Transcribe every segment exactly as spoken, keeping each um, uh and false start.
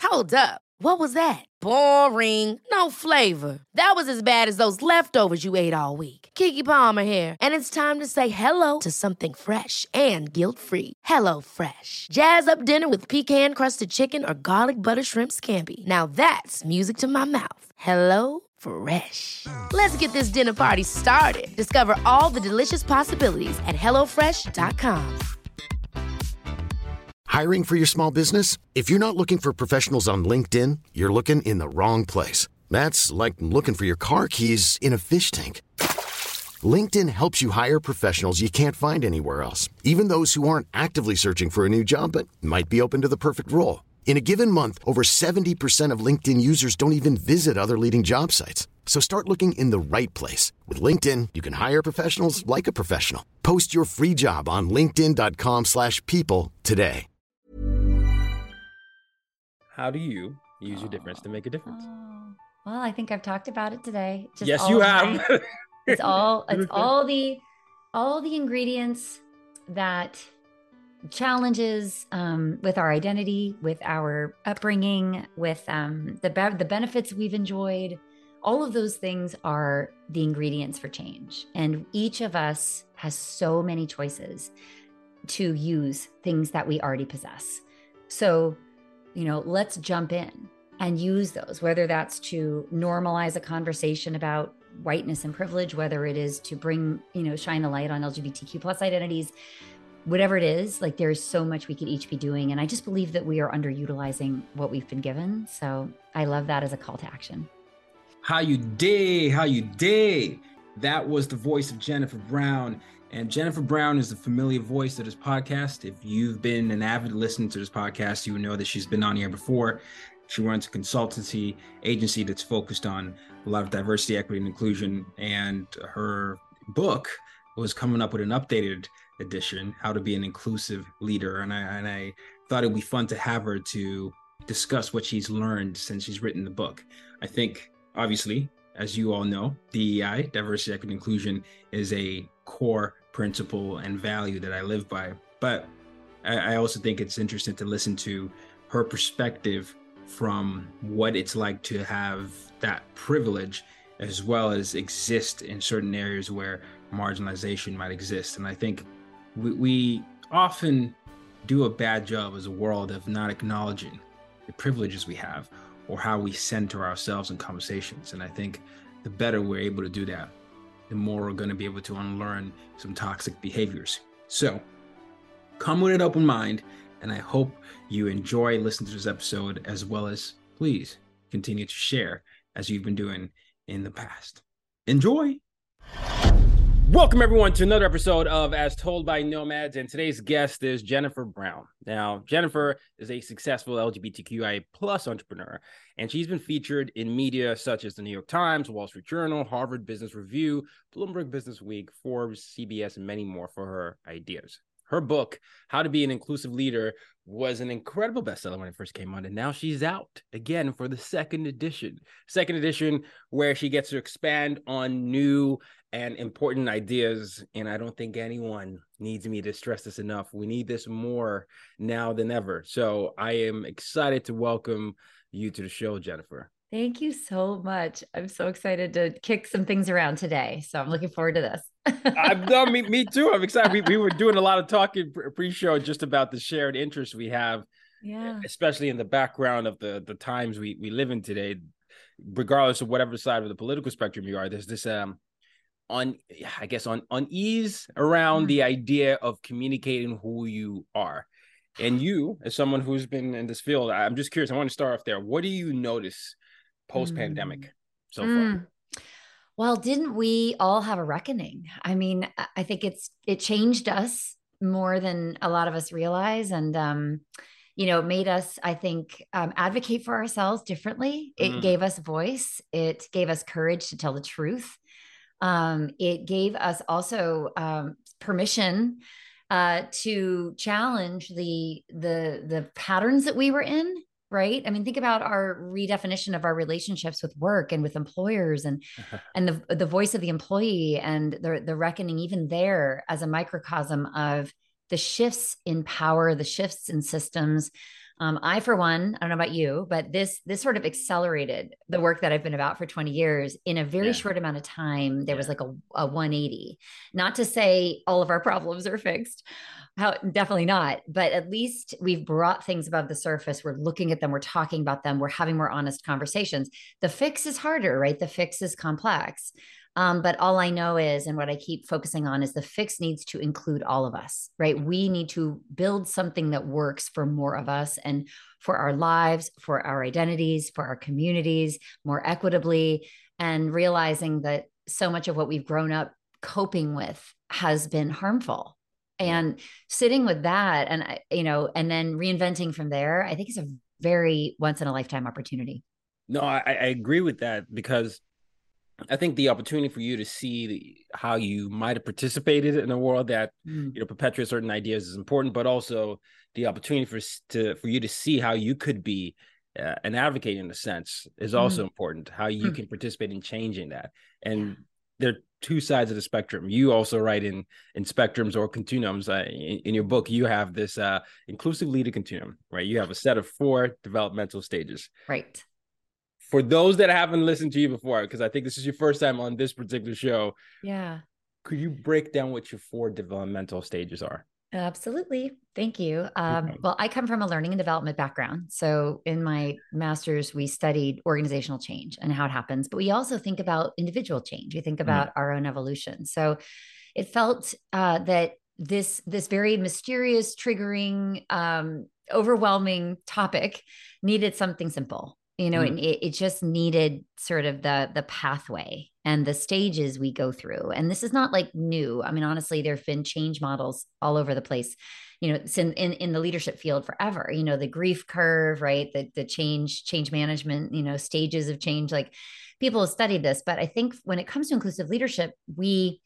Hold up. What was that? Boring. No flavor. That was as bad as those leftovers you ate all week. Keke Palmer here, and it's time to say hello to something fresh and guilt-free. Hello Fresh. Jazz up dinner with pecan-crusted chicken or garlic butter shrimp scampi. Now that's music to my mouth. Hello Fresh. Let's get this dinner party started. Discover all the delicious possibilities at hello fresh dot com. Hiring for your small business? If you're not looking for professionals on LinkedIn, you're looking in the wrong place. That's like looking for your car keys in a fish tank. LinkedIn helps you hire professionals you can't find anywhere else, even those who aren't actively searching for a new job but might be open to the perfect role. In a given month, over seventy percent of LinkedIn users don't even visit other leading job sites. So start looking in the right place. With LinkedIn, you can hire professionals like a professional. Post your free job on linkedin dot com slash people today. How do you use your difference to make a difference? Oh, well, I think I've talked about it today. Just yes, all you have. My, it's all it's all the all the ingredients that challenges um, with our identity, with our upbringing, with um, the be- the benefits we've enjoyed. All of those things are the ingredients for change, and each of us has so many choices to use things that we already possess. So, you know, let's jump in and use those, whether that's to normalize a conversation about whiteness and privilege, whether it is to bring, you know, shine a light on L G B T Q plus identities, whatever it is. Like, there's so much we could each be doing. And I just believe that we are underutilizing what we've been given. So I love that as a call to action. How you day, how you day. That was the voice of Jennifer Brown. And Jennifer Brown is a familiar voice to this podcast. If you've been an avid listener to this podcast, you would know that she's been on here before. She runs a consultancy agency that's focused on a lot of diversity, equity, and inclusion. And her book was coming up with an updated edition, How to Be an Inclusive Leader. And I, and I thought it'd be fun to have her to discuss what she's learned since she's written the book. I think, obviously, as you all know, D E I, diversity, equity, and inclusion, is a core principle and value that I live by. But I, I also think it's interesting to listen to her perspective from what it's like to have that privilege, as well as exist in certain areas where marginalization might exist. And I think we, we often do a bad job as a world of not acknowledging the privileges we have or how we center ourselves in conversations. And I think the better we're able to do that, the more we're going to be able to unlearn some toxic behaviors. So come with an open mind, and I hope you enjoy listening to this episode, as well as please continue to share as you've been doing in the past. Enjoy. Welcome, everyone, to another episode of As Told by Nomads, and today's guest is Jennifer Brown. Now, Jennifer is a successful L G B T Q I A plus entrepreneur, and she's been featured in media such as the New York Times, Wall Street Journal, Harvard Business Review, Bloomberg Business Week, Forbes, C B S, and many more for her ideas. Her book, How to Be an Inclusive Leader, was an incredible bestseller when it first came out, and now she's out again for the second edition. Second edition, where she gets to expand on new and important ideas, and I don't think anyone needs me to stress this enough. We need this more now than ever. So I am excited to welcome you to the show, Jennifer. Thank you so much. I'm so excited to kick some things around today. So I'm looking forward to this. I've done me, me too. I'm excited. We, we were doing a lot of talking pre-show just about the shared interests we have, yeah, especially in the background of the, the times we, we live in today, regardless of whatever side of the political spectrum you are. There's this, um, on, I guess, on unease around mm-hmm. the idea of communicating who you are. And you, as someone who's been in this field, I'm just curious. I want to start off there. What do you notice post-pandemic mm. so mm. far? Well, didn't we all have a reckoning? I mean, I think it's it changed us more than a lot of us realize. And, um, you know, it made us, I think, um, advocate for ourselves differently. It mm. gave us voice. It gave us courage to tell the truth. Um, it gave us also um, permission uh, to challenge the the the patterns that we were in. Right. I mean, think about our redefinition of our relationships with work and with employers, and and the the voice of the employee, and the the reckoning even there as a microcosm of the shifts in power, the shifts in systems, Um, I, for one, I don't know about you, but this this sort of accelerated the work that I've been about for twenty years in a very Yeah. short amount of time. There Yeah. was like a, a one eighty. Not to say all of our problems are fixed. How, definitely not. But at least we've brought things above the surface. We're looking at them. We're talking about them. We're having more honest conversations. The fix is harder, right? The fix is complex. Um, but all I know is, and what I keep focusing on is the fix needs to include all of us, right? We need to build something that works for more of us and for our lives, for our identities, for our communities, more equitably, and realizing that so much of what we've grown up coping with has been harmful. And sitting with that and, you know, and then reinventing from there, I think is a very once in a lifetime opportunity. No, I, I agree with that, because I think the opportunity for you to see the, how you might have participated in a world that, mm. you know, perpetuates certain ideas is important, but also the opportunity for to for you to see how you could be uh, an advocate in a sense is also mm. important. How you mm. can participate in changing that, and yeah. there are two sides of the spectrum. You also write in in spectrums or continuums. Uh, in, in your book, you have this uh, inclusive leader continuum, right? You have a set of four developmental stages, right? For those that haven't listened to you before, because I think this is your first time on this particular show. Yeah. Could you break down what your four developmental stages are? Absolutely. Thank you. Um, well, I come from a learning and development background. So in my master's, we studied organizational change and how it happens, but we also think about individual change. We think about mm. our own evolution. So it felt uh, that this, this very mysterious, triggering, um, overwhelming topic needed something simple. You know, mm. it, it just needed sort of the the pathway and the stages we go through. And this is not like new. I mean, honestly, there have been change models all over the place, you know, it's in, in, in the leadership field forever, you know, the grief curve, right? The, the change, change management, you know, stages of change, like people have studied this. But I think when it comes to inclusive leadership, we,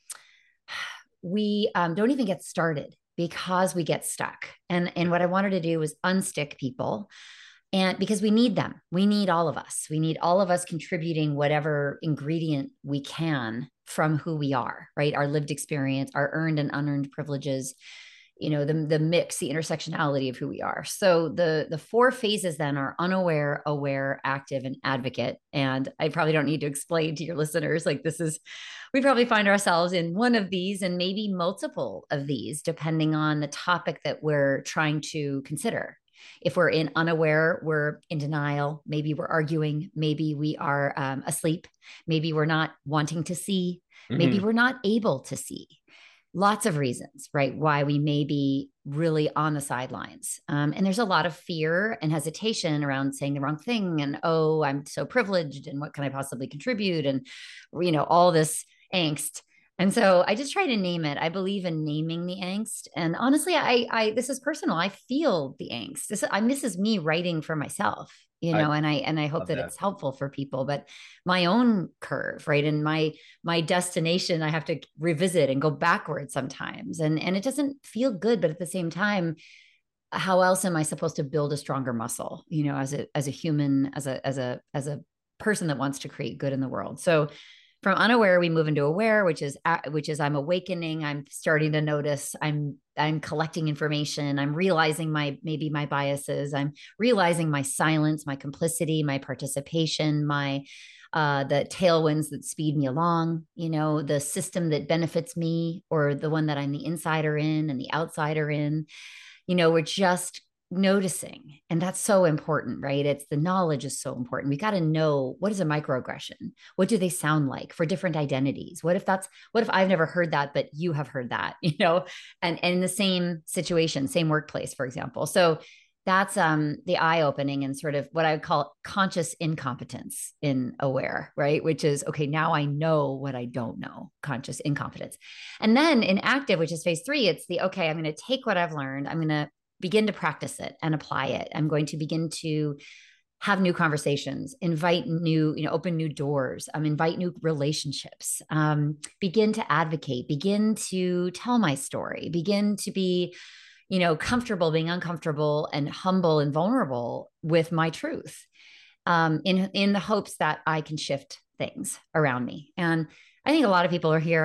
we um, don't even get started because we get stuck. And, and what I wanted to do was unstick people. And because we need them, we need all of us. We need all of us contributing whatever ingredient we can from who we are, right? Our lived experience, our earned and unearned privileges, you know, the, the mix, the intersectionality of who we are. So the, the four phases then are unaware, aware, active, and advocate. And I probably don't need to explain to your listeners, like this is, we probably find ourselves in one of these and maybe multiple of these, depending on the topic that we're trying to consider. If we're in unaware, we're in denial. Maybe we're arguing. Maybe we are um, asleep. Maybe we're not wanting to see. Mm-hmm. Maybe we're not able to see. Lots of reasons, right? Why we may be really on the sidelines. Um, and there's a lot of fear and hesitation around saying the wrong thing. And, oh, I'm so privileged. And what can I possibly contribute? And, you know, all this angst. And so I just try to name it. I believe in naming the angst. And honestly, I, I, this is personal. I feel the angst. This, I, this is me writing for myself, you know, I, and I, and I hope that, that it's helpful for people, but my own curve, right. And my, my destination, I have to revisit and go backwards sometimes. And, and it doesn't feel good, but at the same time, how else am I supposed to build a stronger muscle, you know, as a, as a human, as a, as a, as a person that wants to create good in the world. So from unaware, we move into aware, which is, which is I'm awakening. I'm starting to notice. I'm, I'm collecting information. I'm realizing my, maybe my biases. I'm realizing my silence, my complicity, my participation, my, uh, the tailwinds that speed me along, you know, the system that benefits me or the one that I'm the insider in and the outsider in, you know, we're just noticing. And that's so important, right? It's the knowledge is so important. We got to know, what is a microaggression? What do they sound like for different identities? What if that's, what if I've never heard that, but you have heard that, you know, and, and in the same situation, same workplace, for example. So that's um, the eye opening and sort of what I would call conscious incompetence in aware, right? Which is, okay, now I know what I don't know, conscious incompetence. And then in active, which is phase three, it's the, okay, I'm going to take what I've learned. I'm going to begin to practice it and apply it. I'm going to begin to have new conversations, invite new, you know, open new doors, um, invite new relationships, um, begin to advocate, begin to tell my story, begin to be, you know, comfortable being uncomfortable and humble and vulnerable with my truth, um, in, in the hopes that I can shift things around me. And I think a lot of people are here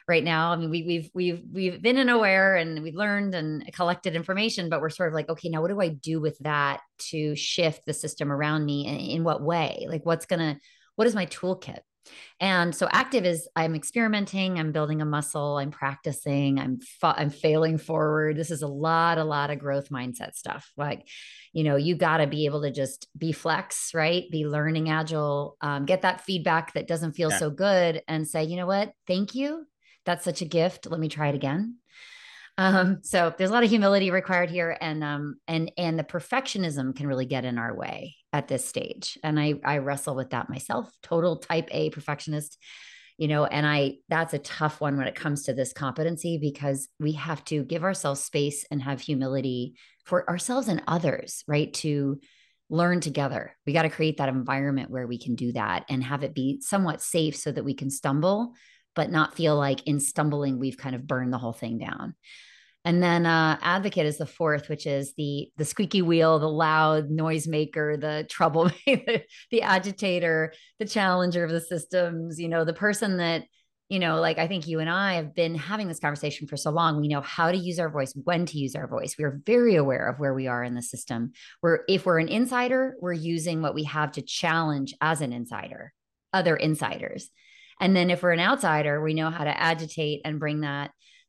right now. I mean, we, we've, we've, we've been in aware and we've learned and collected information, but we're sort of like, okay, now what do I do with that to shift the system around me? And in what way? Like what's going to, what is my toolkit? And so active is I'm experimenting, I'm building a muscle, I'm practicing, I'm fa- I'm failing forward. This is a lot, a lot of growth mindset stuff. Like, you know, you got to be able to just be flex, right? Be learning agile, um, get that feedback that doesn't feel Yeah. so good and say, you know what? Thank you. That's such a gift. Let me try it again. Um, so there's a lot of humility required here, and um, and and the perfectionism can really get in our way at this stage. And I I wrestle with that myself, total type A perfectionist, you know, and I that's a tough one when it comes to this competency, because we have to give ourselves space and have humility for ourselves and others, right? To learn together. We got to create that environment where we can do that and have it be somewhat safe so that we can stumble, but not feel like in stumbling, we've kind of burned the whole thing down. And then uh, advocate is the fourth, which is the the squeaky wheel, the loud noisemaker, the troublemaker, the agitator, the challenger of the systems, you know, the person that, you know, like I think you and I have been having this conversation for so long. We know how to use our voice, when to use our voice. We are very aware of where we are in the system. Where if we're an insider, we're using what we have to challenge as an insider, other insiders. And then if we're an outsider, we know how to agitate and bring that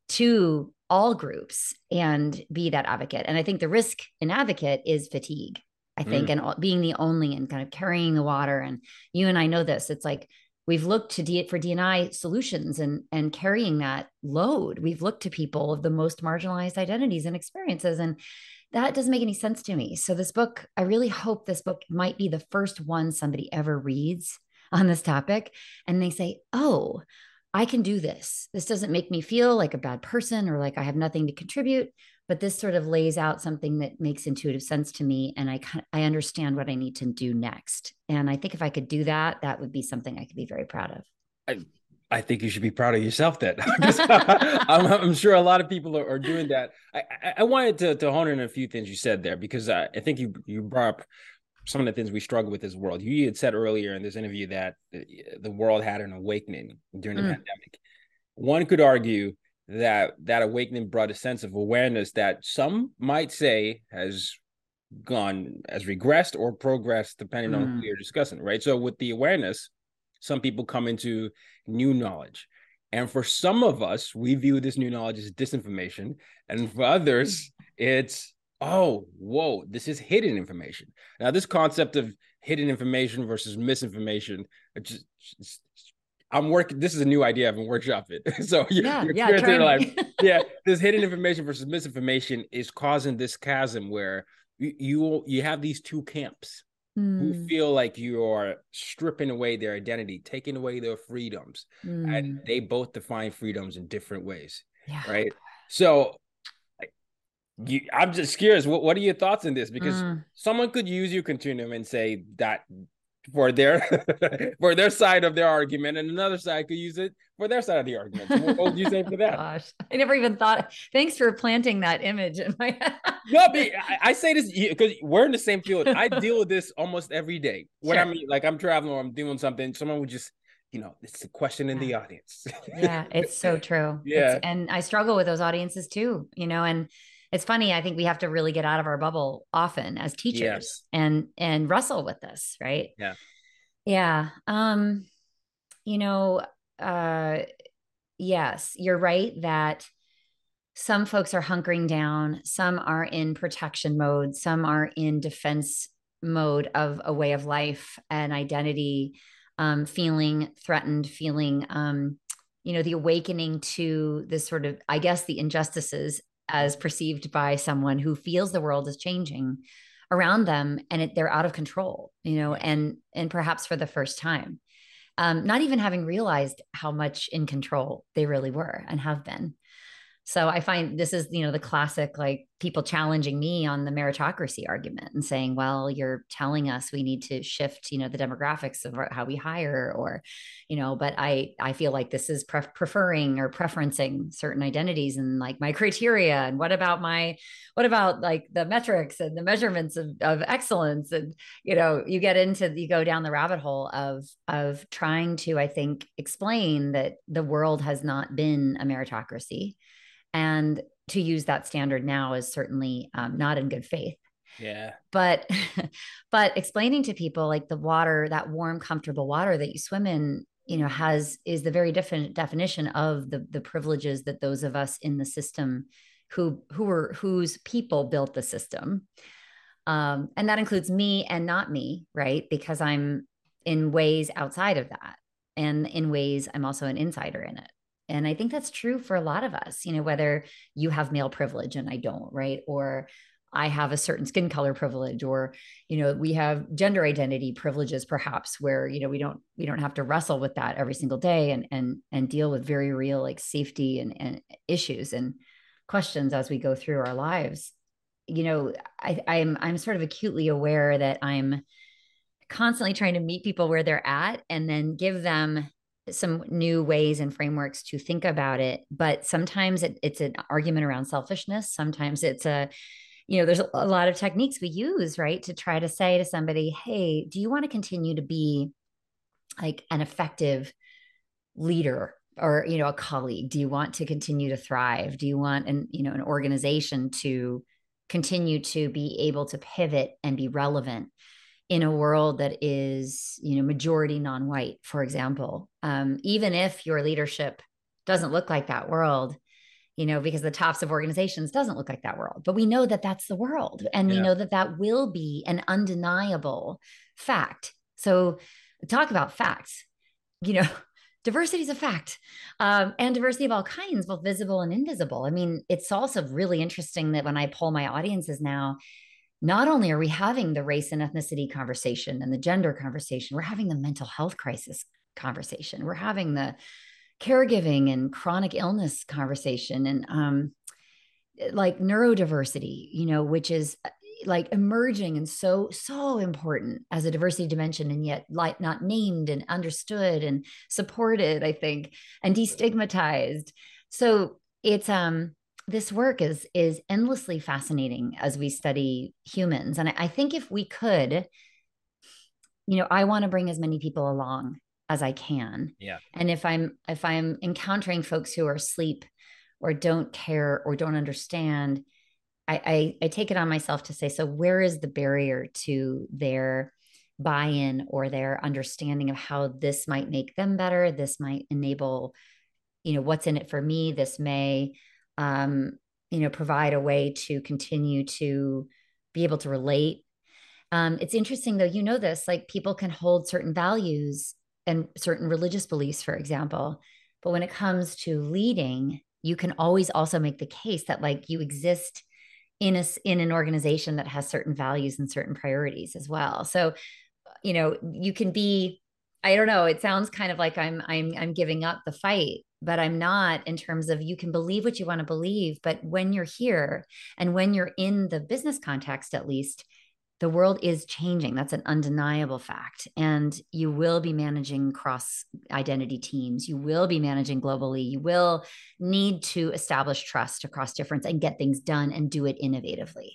to all groups and be that advocate. And I think the risk in advocate is fatigue, I think, mm. and being the only and kind of carrying the water. And you and I know this, it's like, we've looked to D for D and I solutions and, and carrying that load. We've looked to people of the most marginalized identities and experiences. And that doesn't make any sense to me. So this book, I really hope this book might be the first one somebody ever reads on this topic. And they say, oh, I can do this. This doesn't make me feel like a bad person or like I have nothing to contribute, but this sort of lays out something that makes intuitive sense to me. And I kind of, I understand what I need to do next. And I think if I could do that, that would be something I could be very proud of. I, I think you should be proud of yourself then. I'm, I'm sure a lot of people are, are doing that. I, I, I wanted to, to hone in a few things you said there, because I, I think you, you brought up some of the things we struggle with as a world. You had said earlier in this interview that the world had an awakening during the mm. pandemic. One could argue that that awakening brought a sense of awareness that some might say has gone, has regressed or progressed, depending mm. on who you're discussing, right? So with the awareness, some people come into new knowledge. And for some of us, we view this new knowledge as disinformation. And for others, it's, oh, whoa, this is hidden information. Now, this concept of hidden information versus misinformation, just, just I'm working, this is a new idea I've been workshopping. So yeah, you're yeah, try life. Yeah, this hidden information versus misinformation is causing this chasm where you you, you have these two camps mm. who feel like you are stripping away their identity, taking away their freedoms. Mm. And they both define freedoms in different ways, yeah. right? So You, I'm just curious, what, what are your thoughts on this? Because mm. someone could use your continuum and say that for their for their side of their argument, and another side could use it for their side of the argument. So what, what would you say for that? Gosh, I never even thought. Thanks for planting that image in my head. No, but I, I say this because we're in the same field. I deal with this almost every day. When sure. I mean, like I'm traveling or I'm doing something, someone would just, you know, it's a question in yeah. the audience. Yeah, it's so true. Yeah, it's, and I struggle with those audiences too. You know, and. It's funny. I think we have to really get out of our bubble often as teachers yes. and, and wrestle with this. Right. Yeah. Yeah. Um, you know, uh, yes, you're right that some folks are hunkering down. Some are in protection mode. Some are in defense mode of a way of life and identity, um, feeling threatened, feeling, um, you know, the awakening to this sort of, I guess, the injustices as perceived by someone who feels the world is changing around them and it, they're out of control, you know, and, and perhaps for the first time, um, not even having realized how much in control they really were and have been. So I find this is, you know, the classic, like people challenging me on the meritocracy argument and saying, well, you're telling us we need to shift, you know, the demographics of how we hire, or, you know, but I, I feel like this is pre- preferring or preferencing certain identities and like my criteria. And what about my, what about like the metrics and the measurements of, of excellence? And, you know, you get into, you go down the rabbit hole of, of trying to, I think, explain that the world has not been a meritocracy. And to use that standard now is certainly um, not in good faith. Yeah. But, but explaining to people like the water, that warm, comfortable water that you swim in, you know, has, is the very different definition of the, the privileges that those of us in the system who, who were, whose people built the system. Um, and that includes me and not me, right? Because I'm in ways outside of that. And in ways I'm also an insider in it. And I think that's true for a lot of us, you know, whether you have male privilege and I don't, right? Or I have a certain skin color privilege, or, you know, we have gender identity privileges, perhaps, where, you know, we don't, we don't have to wrestle with that every single day and, and, and deal with very real, like safety and, and issues and questions as we go through our lives. You know, I, I'm, I'm sort of acutely aware that I'm constantly trying to meet people where they're at and then give them some new ways and frameworks to think about it. But sometimes it, it's an argument around selfishness. Sometimes it's a, you know, there's a lot of techniques we use, right, to try to say to somebody, hey, do you want to continue to be like an effective leader or, you know, a colleague? Do you want to continue to thrive? Do you want an, you know, an organization to continue to be able to pivot and be relevant in a world that is, you know, majority non-white, for example, um, even if your leadership doesn't look like that world, you know, because the tops of organizations doesn't look like that world, but we know that that's the world. And yeah. we know that that will be an undeniable fact. So talk about facts, you know, diversity is a fact, um, and diversity of all kinds, both visible and invisible. I mean, it's also really interesting that when I poll my audiences now, not only are we having the race and ethnicity conversation and the gender conversation, we're having the mental health crisis conversation. We're having the caregiving and chronic illness conversation and um, like neurodiversity, you know, which is like emerging and so, so important as a diversity dimension, and yet like not named and understood and supported, I think, and destigmatized. So it's, um, this work is is endlessly fascinating as we study humans. And I, I think if we could, you know, I want to bring as many people along as I can. Yeah. And if I'm if I'm encountering folks who are asleep or don't care or don't understand, I, I, I take it on myself to say, so where is the barrier to their buy-in or their understanding of how this might make them better? This might enable, you know, what's in it for me. This may um, you know, provide a way to continue to be able to relate. Um, it's interesting though, you know, this, like people can hold certain values and certain religious beliefs, for example, but when it comes to leading, you can always also make the case that like you exist in a, in an organization that has certain values and certain priorities as well. So, you know, you can be, I don't know, it sounds kind of like I'm, I'm, I'm giving up the fight, but I'm not, in terms of you can believe what you want to believe. But when you're here and when you're in the business context, at least, the world is changing. That's an undeniable fact. And you will be managing cross identity teams. You will be managing globally. You will need to establish trust across difference and get things done and do it innovatively.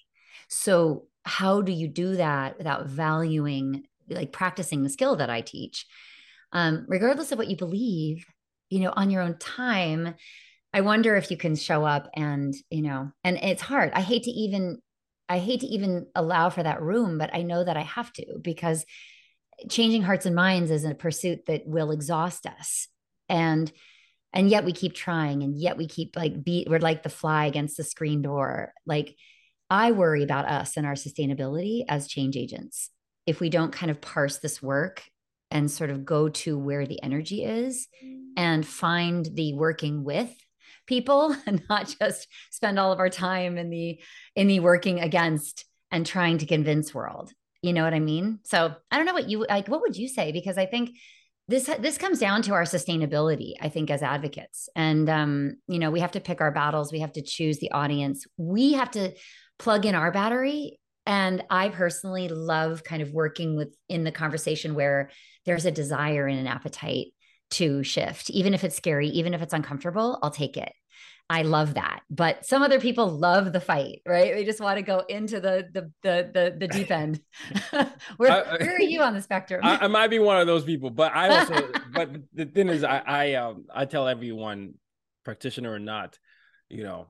So how do you do that without valuing, like practicing the skill that I teach? Um, regardless of what you believe, you know, on your own time, I wonder if you can show up and, you know, and it's hard. I hate to even, I hate to even allow for that room, but I know that I have to, because changing hearts and minds is a pursuit that will exhaust us. And, and yet we keep trying, and yet we keep like beat, we're like the fly against the screen door. Like I worry about us and our sustainability as change agents. If we don't kind of parse this work and sort of go to where the energy is and find the working with people and not just spend all of our time in the, in the working against and trying to convince world. You know what I mean? So I don't know what you like, what would you say? Because I think this this comes down to our sustainability, I think, as advocates. And um, you know, we have to pick our battles. We have to choose the audience. We have to plug in our battery. And I personally love kind of working with in the conversation where there's a desire and an appetite to shift, even if it's scary, even if it's uncomfortable, I'll take it. I love that. But some other people love the fight, right? They just want to go into the the the the, the deep end. where, I, where are you on the spectrum? I, I might be one of those people, but I also but the thing is I I um I tell everyone, practitioner or not, you know,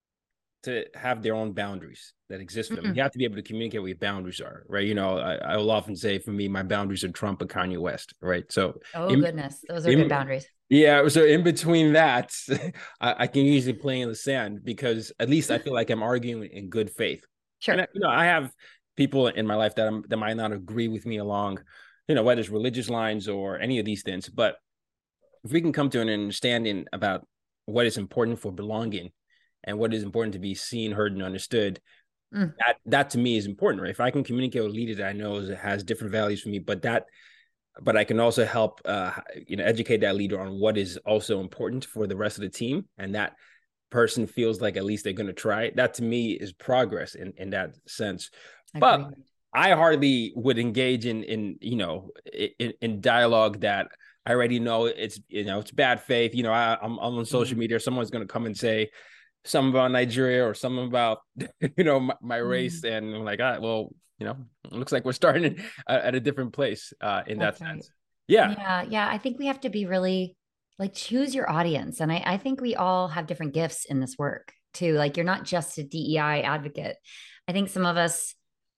to have their own boundaries that exist for them. Mm-hmm. You have to be able to communicate what your boundaries are, right? You know, I, I will often say for me, my boundaries are Trump and Kanye West, right? So oh in, goodness, those are in, good boundaries. Yeah. So in between that, I, I can usually play in the sand because at least I feel like I'm arguing in good faith. Sure. And I, you know, I have people in my life that I'm, that might not agree with me along, you know, whether it's religious lines or any of these things. But if we can come to an understanding about what is important for belonging and what is important to be seen, heard, and understood, mm. that that to me is important, right? If I can communicate with a leader that I know is, has different values for me, but that but I can also help, uh, you know, educate that leader on what is also important for the rest of the team. And that person feels like at least they're going to try. That to me is progress in, in that sense. I but agree. I hardly would engage in, in you know, in, in dialogue that I already know it's, you know, it's bad faith. You know, I, I'm, I'm on social mm-hmm. media. Someone's going to come and say something about Nigeria or something about, you know, my, my race. Mm-hmm. And I'm like, ah, well, you know, it looks like we're starting at a different place uh, in That's that sense. Right. Yeah. Yeah. Yeah. I think we have to be really like, choose your audience. And I, I think we all have different gifts in this work too. Like you're not just a D E I advocate. I think some of us,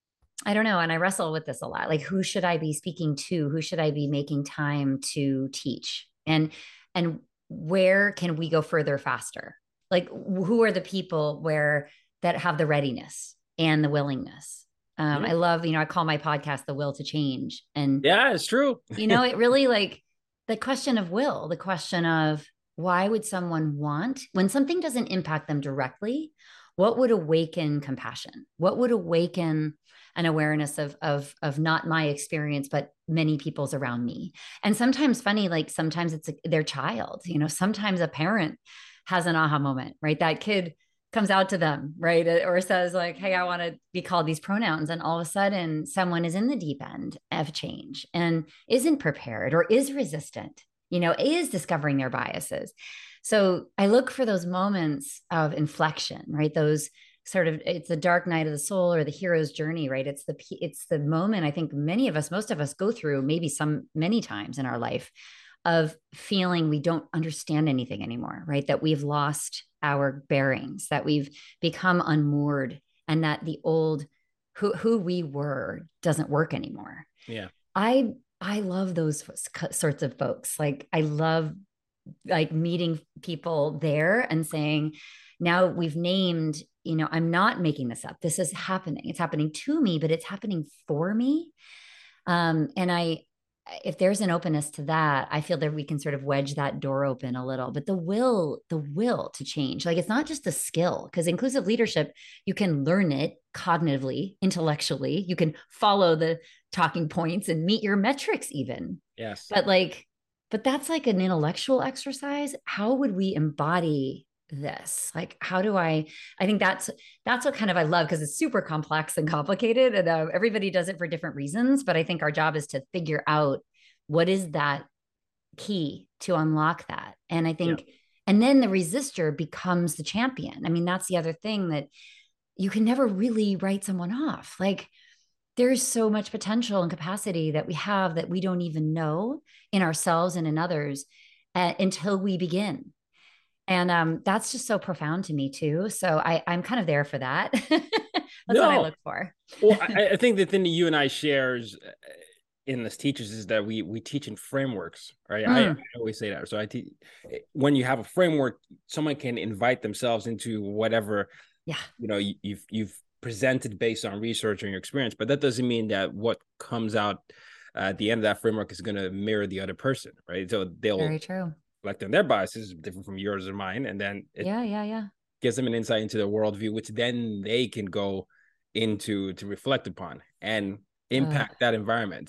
I don't know. And I wrestle with this a lot. Like, who should I be speaking to? Who should I be making time to teach? And, and where can we go further faster? Like, who are the people where that have the readiness and the willingness? Um, mm-hmm. I love, you know, I call my podcast The Will to Change. And yeah, it's true. you know, it really like the question of will, the question of why would someone want, when something doesn't impact them directly, what would awaken compassion? What would awaken an awareness of, of, of not my experience, but many people's around me? And sometimes funny, like sometimes it's a, their child, you know, sometimes a parent has an aha moment, right? That kid comes out to them, right? Or says like, hey, I want to be called these pronouns. And all of a sudden someone is in the deep end of change and isn't prepared or is resistant, you know, is discovering their biases. So I look for those moments of inflection, right? Those sort of, it's the dark night of the soul or the hero's journey, right? It's the, it's the moment I think many of us, most of us go through maybe some, many times in our life of feeling we don't understand anything anymore, right? That we've lost our bearings, that we've become unmoored, and that the old who who we were doesn't work anymore. Yeah. I I love those sorts of folks. Like I love like meeting people there and saying, now we've named, you know, I'm not making this up. This is happening. It's happening to me, but it's happening for me. Um, and I if there's an openness to that, I feel that we can sort of wedge that door open a little. But the will, the will to change, like it's not just a skill, because inclusive leadership, you can learn it cognitively, intellectually, you can follow the talking points and meet your metrics even. Yes. But like, but that's like an intellectual exercise. How would we embody this? Like, how do I, I think that's, that's what kind of I love, because it's super complex and complicated, and uh, everybody does it for different reasons. But I think our job is to figure out what is that key to unlock that. And I think, yeah. and then the resistor becomes the champion. I mean, that's the other thing, that you can never really write someone off. Like there's so much potential and capacity that we have that we don't even know in ourselves and in others uh, until we begin. And um, that's just so profound to me too. So I, I'm kind of there for that. That's no. what I look for. Well, I, I think the thing that you and I shares in this teachers is that we we teach in frameworks, right? Mm. I, I always say that. So I teach, when you have a framework, someone can invite themselves into whatever, yeah, you know, you, you've you've presented based on research and your experience. But that doesn't mean that what comes out uh, at the end of that framework is going to mirror the other person, right? So they'll very true. Like then their biases are different from yours or mine, and then it yeah, yeah, yeah, gives them an insight into their worldview, which then they can go into to reflect upon and impact uh. that environment.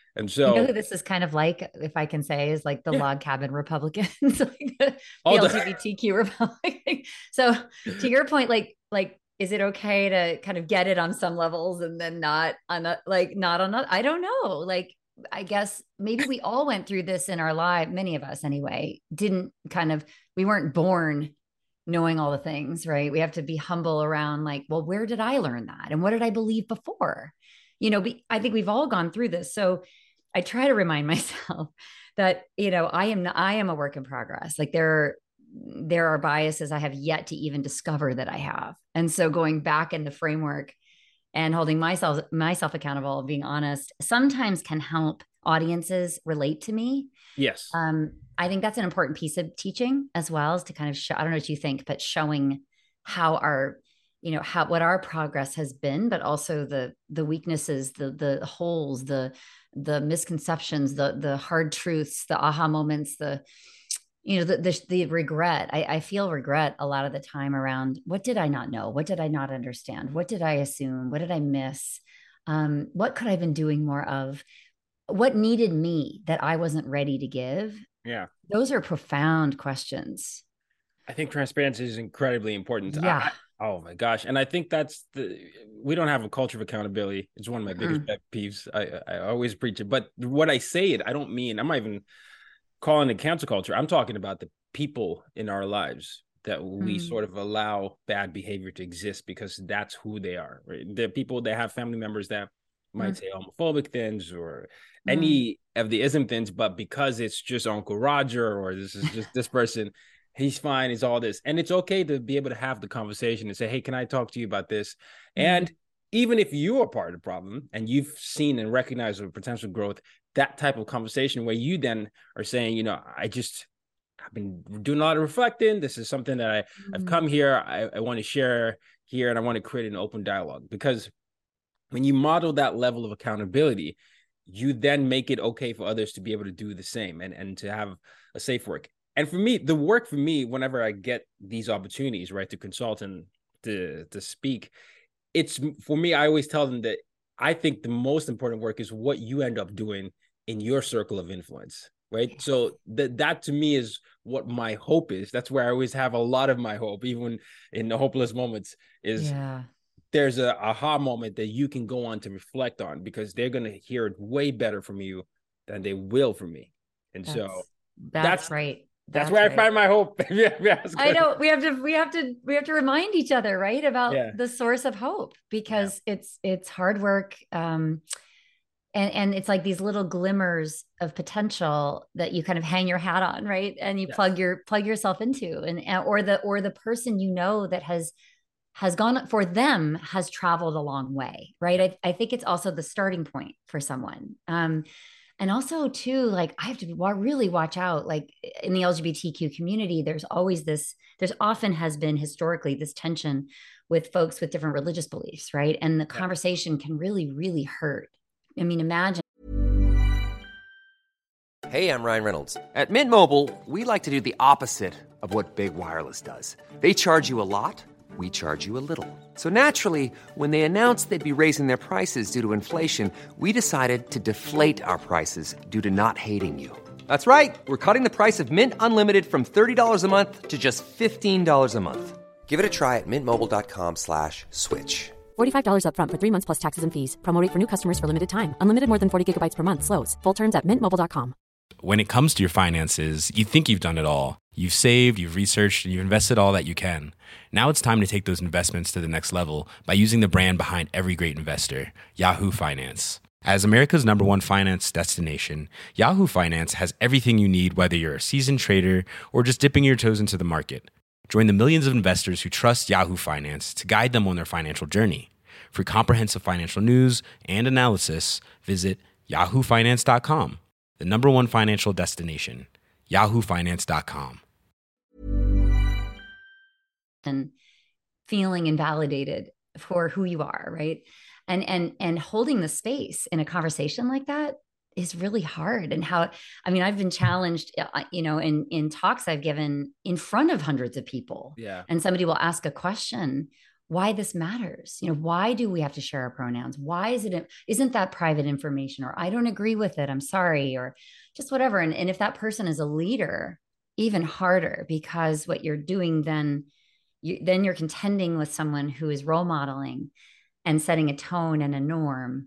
And so, you know who this is kind of like, if I can say, is like the yeah. log cabin Republicans, like the, oh, the L G B T Q Republican. So to your point, like, like, is it okay to kind of get it on some levels and then not on a, like, not on, a, I don't know. Like, I guess maybe we all went through this in our life. Many of us anyway, didn't kind of, we weren't born knowing all the things, right? We have to be humble around like, well, where did I learn that? And what did I believe before? You know, we, I think we've all gone through this. So I try to remind myself that, you know, I am, I am a work in progress. Like there, there are biases I have yet to even discover that I have. And so going back in the framework and holding myself, myself accountable, being honest, sometimes can help audiences relate to me. Yes. Um, I think that's an important piece of teaching as well, is to kind of show, I don't know what you think, but showing how our, you know, how, what our progress has been, but also the, the weaknesses, the, the holes, the, the misconceptions, the, the hard truths, the aha moments, the, you know, the, the, the regret. I, I feel regret a lot of the time around, what did I not know? What did I not understand? What did I assume? What did I miss? Um, what could I have been doing more of? What needed me that I wasn't ready to give? Yeah. Those are profound questions. I think transparency is incredibly important. Yeah. I, oh my gosh. And I think that's the, we don't have a culture of accountability. It's one of my mm-hmm. biggest pet peeves. I, I always preach it, but what I say it, I don't mean, I'm not even calling it cancel culture. I'm talking about the people in our lives that we mm. sort of allow bad behavior to exist because that's who they are. Right? The people that have family members that might mm. say homophobic things or mm. any of the ism things, but because it's just Uncle Roger or this is just this person, he's fine, he's all this. And it's okay to be able to have the conversation and say, hey, can I talk to you about this? Mm. And even if you are part of the problem and you've seen and recognized the potential growth, that type of conversation where you then are saying, you know, I just, I've been doing a lot of reflecting. This is something that I, mm-hmm. I've come here. I, I want to share here and I want to create an open dialogue, because when you model that level of accountability, you then make it okay for others to be able to do the same and, and to have a safe work. And for me, the work for me, whenever I get these opportunities, right, to consult and to, to speak, it's for me, I always tell them that I think the most important work is what you end up doing in your circle of influence, right? So that that to me is what my hope is. That's where I always have a lot of my hope, even in the hopeless moments, is yeah. there's a aha moment that you can go on to reflect on, because they're going to hear it way better from you than they will from me. And that's, so that's, that's right. That's, that's where right. I find my hope. I know we have to, we have to, we have to remind each other, right, about yeah. the source of hope, because yeah. it's, it's hard work. Um, and, and it's like these little glimmers of potential that you kind of hang your hat on, right. And you yes. plug your, plug yourself into, and, or the, or the person, you know, that has, has gone for them, has traveled a long way. Right. I, I think it's also the starting point for someone. Um, And also too, like I have to really watch out, like in the L G B T Q community, there's always this, there's often has been historically this tension with folks with different religious beliefs, right? And the conversation can really, really hurt. I mean, imagine. Hey, I'm Ryan Reynolds. At Mint Mobile, we like to do the opposite of what Big Wireless does. They charge you a lot. We charge you a little. So naturally, when they announced they'd be raising their prices due to inflation, we decided to deflate our prices due to not hating you. That's right. We're cutting the price of Mint Unlimited from thirty dollars a month to just fifteen dollars a month. Give it a try at mintmobile.com slash switch. forty-five dollars up front for three months plus taxes and fees. Promo rate for new customers for limited time. Unlimited more than forty gigabytes per month. Slows full terms at mint mobile dot com. When it comes to your finances, you think you've done it all. You've saved, you've researched, and you've invested all that you can. Now it's time to take those investments to the next level by using the brand behind every great investor, Yahoo Finance. As America's number one finance destination, Yahoo Finance has everything you need, whether you're a seasoned trader or just dipping your toes into the market. Join the millions of investors who trust Yahoo Finance to guide them on their financial journey. For comprehensive financial news and analysis, visit yahoo finance dot com. The number one financial destination, yahoo finance dot com. And feeling invalidated for who you are, right? And and and holding the space in a conversation like that is really hard. And how, I mean, I've been challenged, you know, in in talks I've given in front of hundreds of people. Yeah. And somebody will ask a question, why this matters. You know, why do we have to share our pronouns? Why is it, isn't that private information? Or I don't agree with it, I'm sorry, or just whatever. And, and if that person is a leader, even harder, because what you're doing then, you, then you're contending with someone who is role modeling and setting a tone and a norm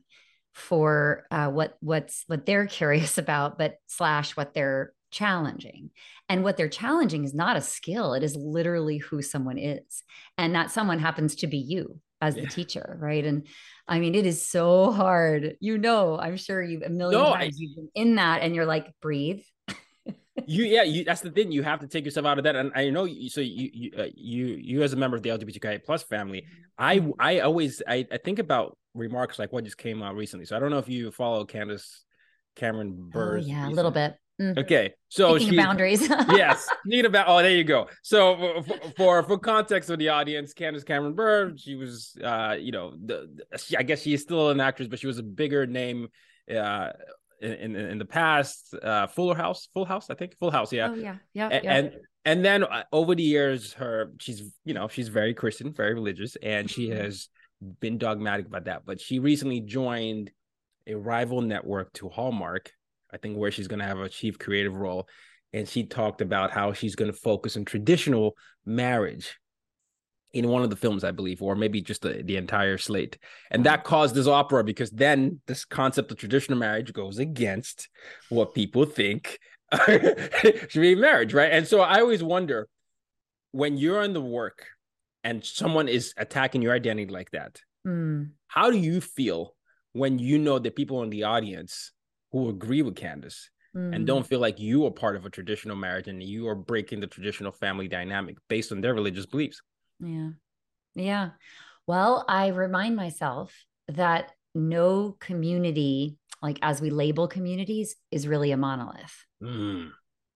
for uh, what what's what they're curious about, but slash what they're challenging. And what they're challenging is not a skill. It is literally who someone is. And that someone happens to be you as the yeah. teacher. Right. And I mean, it is so hard. You know, I'm sure you've a million no, times I, you've been in that and you're like, breathe. you, yeah, you, that's the thing. You have to take yourself out of that. And I know, you, so you, you, uh, you, you as a member of the L G B T Q I A plus family, I, I always, I, I think about remarks like what just came out recently. So I don't know if you follow Candace Cameron Bure. Oh, yeah, recently. A little bit. Mm-hmm. Okay, so Speaking she, of boundaries. yes, need about. Oh, there you go. So for, for for context of the audience, Candace Cameron Bure, she was, uh, you know, the, the she, I guess she is still an actress, but she was a bigger name, uh, in in, in the past. Uh, Fuller House, Full House, I think, Full House, yeah. Oh yeah, yeah. And yeah. and, and then uh, over the years, her she's you know she's very Christian, very religious, and she has been dogmatic about that. But she recently joined a rival network to Hallmark, I think, where she's going to have a chief creative role. And she talked about how she's going to focus on traditional marriage in one of the films, I believe, or maybe just the, the entire slate. And that caused this uproar because then this concept of traditional marriage goes against what people think should be marriage, right? And so I always wonder, when you're in the work and someone is attacking your identity like that, mm. how do you feel when you know that people in the audience who agree with Candace mm. and don't feel like you are part of a traditional marriage and you are breaking the traditional family dynamic based on their religious beliefs? Yeah. Yeah. Well, I remind myself that no community, like as we label communities, is really a monolith. Mm.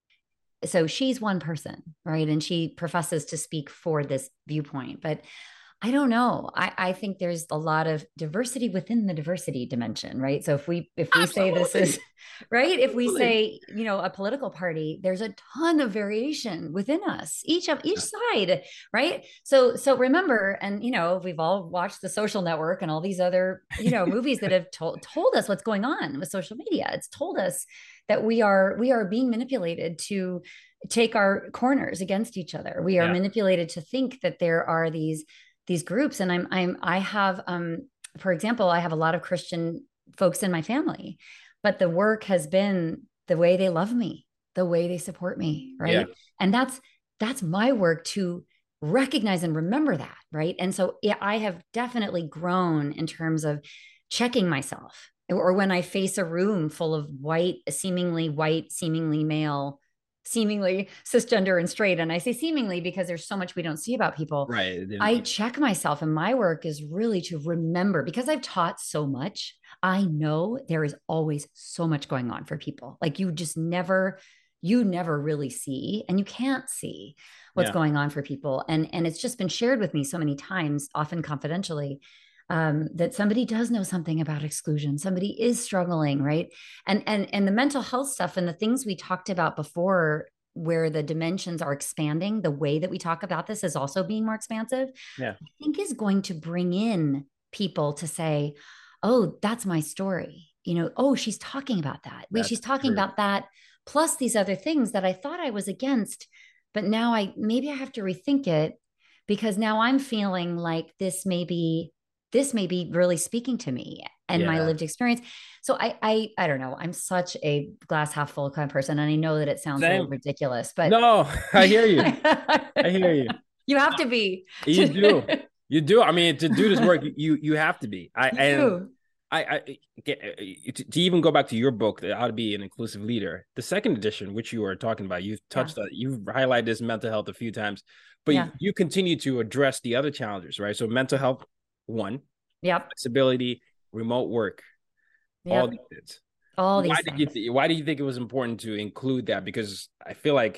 So she's one person, right? And she professes to speak for this viewpoint, but I don't know. I, I think there's a lot of diversity within the diversity dimension, right? So if we if we Absolutely. say this is right, if we say, you know, a political party, there's a ton of variation within us, each of each side, right? So so remember, and you know, we've all watched The Social Network and all these other, you know, movies that have told told us what's going on with social media. It's told us that we are we are being manipulated to take our corners against each other. We are yeah. manipulated to think that there are these these groups. And I'm, I'm, I have, um, for example, I have a lot of Christian folks in my family, but the work has been the way they love me, the way they support me. Right. Yeah. And that's, that's my work to recognize and remember that. Right. And so yeah, I have definitely grown in terms of checking myself, or when I face a room full of white, seemingly white, seemingly male, seemingly cisgender and straight. And I say seemingly because there's so much we don't see about people. Right. I check myself, and my work is really to remember, because I've taught so much. I know there is always so much going on for people. Like you just never, you never really see, and you can't see what's yeah. going on for people. And, and it's just been shared with me so many times, often confidentially, um, that somebody does know something about exclusion. Somebody is struggling, right? And, and, and the mental health stuff and the things we talked about before, where the dimensions are expanding, the way that we talk about this is also being more expansive, yeah. I think is going to bring in people to say, oh, that's my story. You know, oh, she's talking about that. Wait, she's talking true. about that, plus these other things that I thought I was against, but now I, maybe I have to rethink it, because now I'm feeling like this may be this may be really speaking to me and yeah. my lived experience. So I, I, I don't know. I'm such a glass half full kind of person. And I know that it sounds Same. a little ridiculous, but no, I hear you. I hear you. You have to be. You do. You do. I mean, to do this work, you, you have to be. I, and I, I, to, to even go back to your book, How to Be an Inclusive Leader, the second edition, which you were talking about, you've touched yeah. on, you've highlighted this mental health a few times, but yeah. you, you continue to address the other challenges, right? So mental health, one, yep, flexibility, remote work, yep. all these things. All these why things. did you th- why do you think it was important to include that? Because I feel like,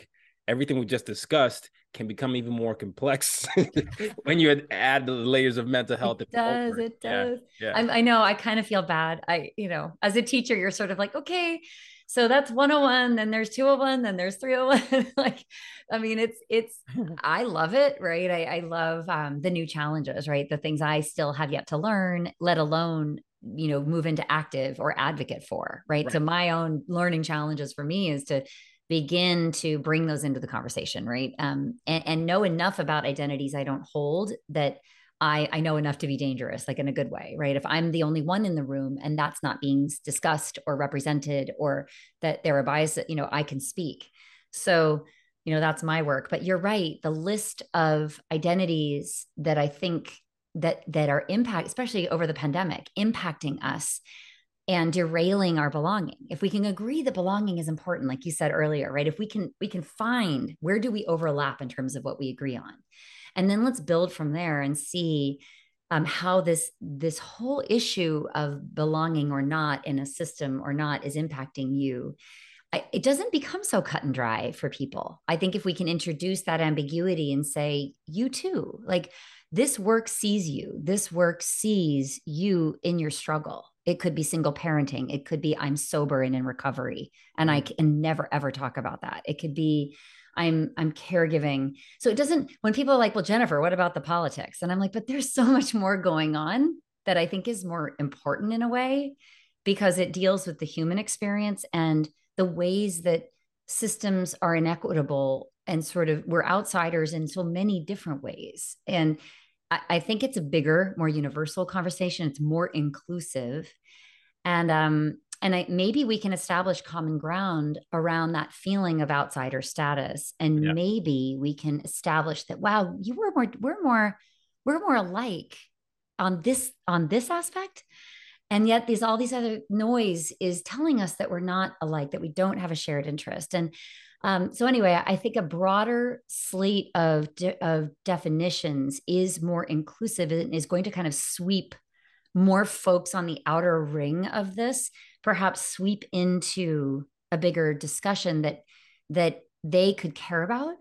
everything we just discussed can become even more complex when you add the layers of mental health. It does. It does. Yeah. yeah. I, I know. I kind of feel bad. I, you know, as a teacher, you're sort of like, okay, so that's one oh one, then there's two oh one, then there's three oh one. Like, I mean, it's, it's, I love it. Right. I, I love um, the new challenges, right? The things I still have yet to learn, let alone, you know, move into active or advocate for, right? right. So my own learning challenges for me is to begin to bring those into the conversation, right? Um, and, and know enough about identities I don't hold that I, I know enough to be dangerous, like in a good way, right? If I'm the only one in the room and that's not being discussed or represented, or that there are biases, you know, I can speak. So, you know, that's my work. But you're right. The list of identities that I think that that are impact, especially over the pandemic, impacting us and derailing our belonging. If we can agree that belonging is important, like you said earlier, right? If we can, we can find where do we overlap in terms of what we agree on, and then let's build from there and see um, how this this whole issue of belonging or not in a system or not is impacting you. I, it doesn't become so cut and dry for people. I think if we can introduce that ambiguity and say, you too, like this work sees you, this work sees you in your struggle. It could be single parenting. It could be I'm sober and in recovery, and I can never, ever talk about that. It could be I'm, I'm caregiving. So it doesn't, when people are like, well, Jennifer, what about the politics? And I'm like, but there's so much more going on that I think is more important in a way, because it deals with the human experience and the ways that systems are inequitable and sort of we're outsiders in so many different ways. And I, I think it's a bigger, more universal conversation. It's more inclusive. And, um, And I, maybe we can establish common ground around that feeling of outsider status. And yeah. maybe we can establish that, wow, you were more, we're more, we're more alike on this, on this aspect. And yet these, all these other noise is telling us that we're not alike, that we don't have a shared interest. And um, so anyway, I think a broader slate of, de- of definitions is more inclusive and is going to kind of sweep more folks on the outer ring of this, perhaps sweep into a bigger discussion that that they could care about,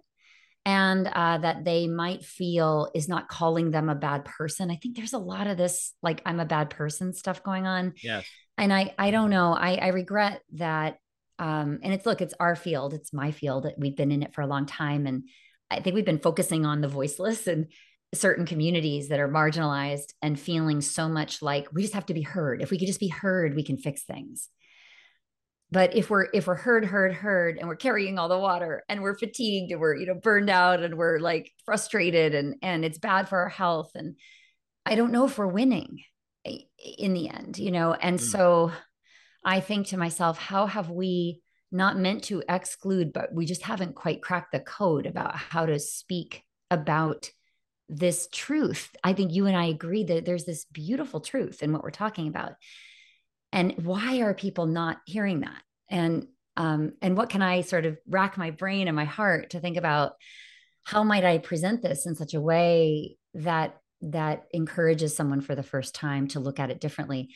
and uh, that they might feel is not calling them a bad person. I think there's a lot of this, like I'm a bad person stuff going on. Yes. And I I don't know. I, I regret that. Um, and it's, look, it's our field. It's my field. We've been in it for a long time. And I think we've been focusing on the voiceless and certain communities that are marginalized and feeling so much like we just have to be heard. If we could just be heard, we can fix things. But if we're, if we're heard, heard, heard, and we're carrying all the water and we're fatigued and we're, you know, burned out and we're like frustrated and, and it's bad for our health. And I don't know if we're winning in the end, you know? And mm. so I think to myself, how have we not meant to exclude, but we just haven't quite cracked the code about how to speak about this truth. I think you and I agree that there's this beautiful truth in what we're talking about. And why are people not hearing that? And, um, and what can I sort of rack my brain and my heart to think about how might I present this in such a way that, that encourages someone for the first time to look at it differently?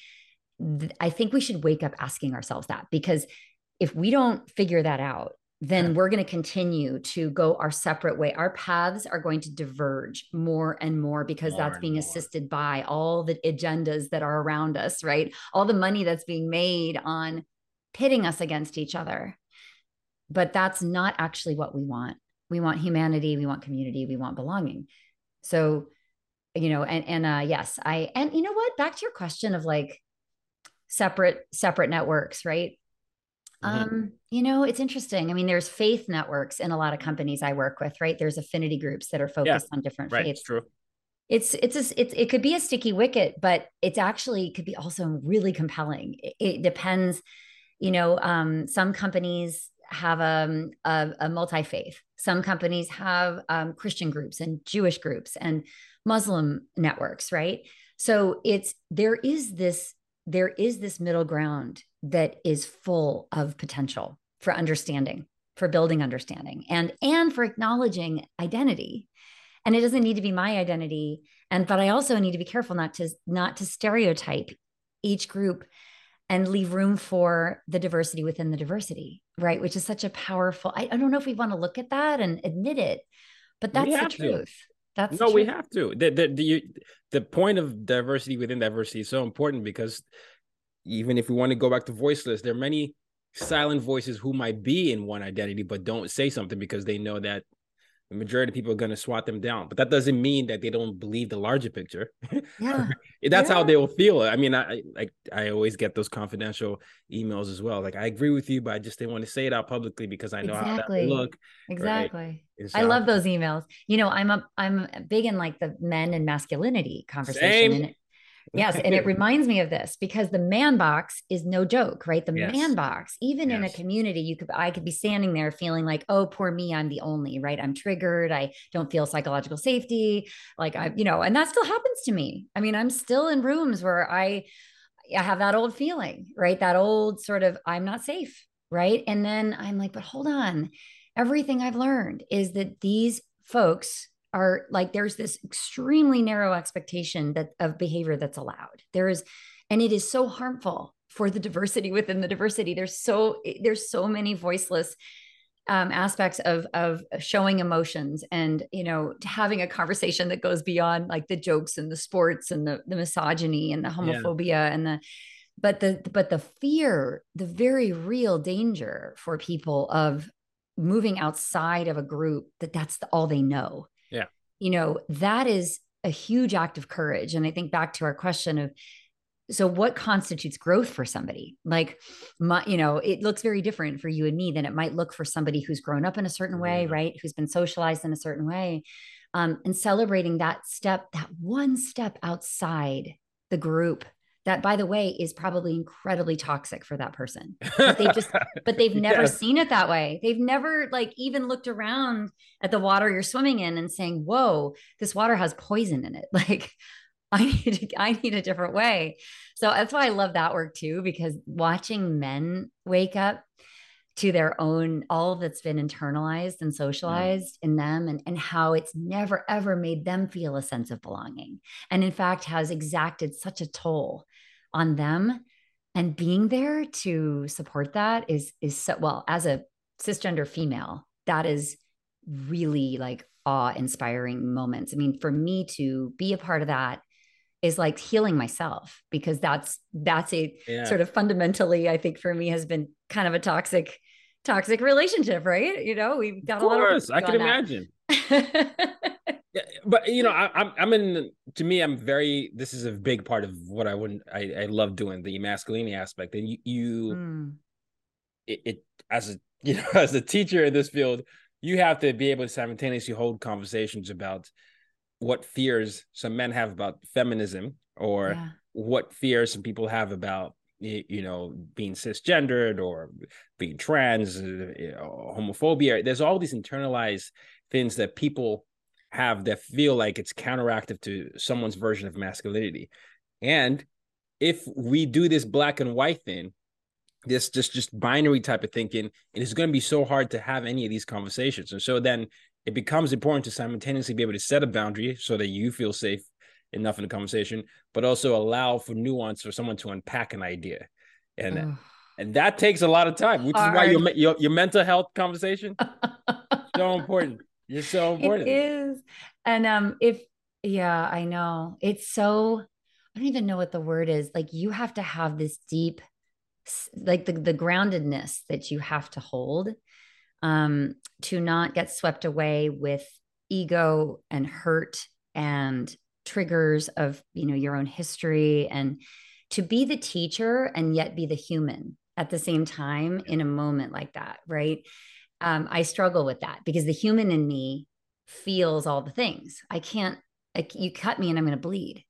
I think we should wake up asking ourselves that, because if we don't figure that out, then we're going to continue to go our separate way. Our paths are going to diverge more and more because more that's being more. assisted by all the agendas that are around us, right? All the money that's being made on pitting us against each other. But that's not actually what we want. We want humanity. We want community. We want belonging. So, you know, and, and uh, yes, I, and you know what, back to your question of like separate, separate networks, right? Mm-hmm. Um, you know, it's interesting. I mean, there's faith networks in a lot of companies I work with, right? There's affinity groups that are focused yeah, on different right, faiths. It's true. It's, it's, a, it's, it could be a sticky wicket, but it's actually could be also really compelling. It, it depends, you know, um, some companies have um, a, a multi-faith. Some companies have um, Christian groups and Jewish groups and Muslim networks, right? So it's, there is this, there is this middle ground that is full of potential for understanding, for building understanding, and, and for acknowledging identity. And it doesn't need to be my identity. And, but I also need to be careful not to, not to stereotype each group and leave room for the diversity within the diversity, right? Which is such a powerful, I, I don't know if we want to look at that and admit it, but that's the truth. To. That's no, the we truth. have to. The, the, the, the point of diversity within diversity is so important, because even if we want to go back to voiceless, there are many silent voices who might be in one identity, but don't say something because they know that the majority of people are going to swat them down. But that doesn't mean that they don't believe the larger picture. Yeah. That's yeah. how they will feel. I mean, I like I always get those confidential emails as well. Like, I agree with you, but I just didn't want to say it out publicly because I know exactly. how that will look. Exactly. Right? So I love those emails. You know, I'm a I'm big in like the men and masculinity conversation. Same. And it, yes. And it reminds me of this because the man box is no joke, right? The yes. man box, even yes. in a community, you could, I could be standing there feeling like, oh, poor me, I'm the only, right? I'm triggered. I don't feel psychological safety. Like I, you know, and that still happens to me. I mean, I'm still in rooms where I, I have that old feeling, right? That old sort of, I'm not safe. Right. And then I'm like, but hold on. Everything I've learned is that these folks are like, there's this extremely narrow expectation that of behavior that's allowed. There is, and it is so harmful for the diversity within the diversity. There's so, there's so many voiceless um, aspects of, of showing emotions and, you know, having a conversation that goes beyond like the jokes and the sports and the, the misogyny and the homophobia yeah. and the, but the, but the fear, the very real danger for people of moving outside of a group, that that's the, all they know. Yeah. You know, that is a huge act of courage. And I think back to our question of, so what constitutes growth for somebody? Like my, you know, it looks very different for you and me than it might look for somebody who's grown up in a certain way, yeah. right? Who's been socialized in a certain way. Um, and celebrating that step, that one step outside the group, that, by the way, is probably incredibly toxic for that person. But they just, but they've never yes. seen it that way. They've never like even looked around at the water you're swimming in and saying, whoa, this water has poison in it. Like I need, to, I need a different way. So that's why I love that work too, because watching men wake up to their own, all that's been internalized and socialized mm. in them, and, and how it's never, ever made them feel a sense of belonging. And in fact, has exacted such a toll on them. And being there to support that is, is so, well, as a cisgender female, that is really like awe-inspiring moments. I mean, for me to be a part of that is like healing myself, because that's, that's a yeah. sort of fundamentally, I think for me has been kind of a toxic, toxic relationship, right? You know, we've got of a lot of course, I can imagine. yeah, but you know, I, I'm, I'm in, to me, I'm very, this is a big part of what I wouldn't, I, I love doing, the masculinity aspect. And you, you mm. it, it, as a, you know, as a teacher in this field, you have to be able to simultaneously hold conversations about what fears some men have about feminism, or yeah. what fears some people have about, you know, being cisgendered or being trans, you know, homophobia. There's all these internalized things that people have that feel like it's counteractive to someone's version of masculinity. And if we do this black and white thing, this just, just binary type of thinking, it is going to be so hard to have any of these conversations. And so then it becomes important to simultaneously be able to set a boundary so that you feel safe enough in the conversation, but also allow for nuance for someone to unpack an idea. And Ugh. and that takes a lot of time, which Hard. is why your, your your mental health conversation so important. You're so important. It is. And um if yeah, I know. It's so, I don't even know what the word is. Like you have to have this deep, like the, the groundedness that you have to hold um to not get swept away with ego and hurt and triggers of, you know, your own history, and to be the teacher and yet be the human at the same time in a moment like that. Right. Um, I struggle with that because the human in me feels all the things. I can't, like you cut me and I'm going to bleed.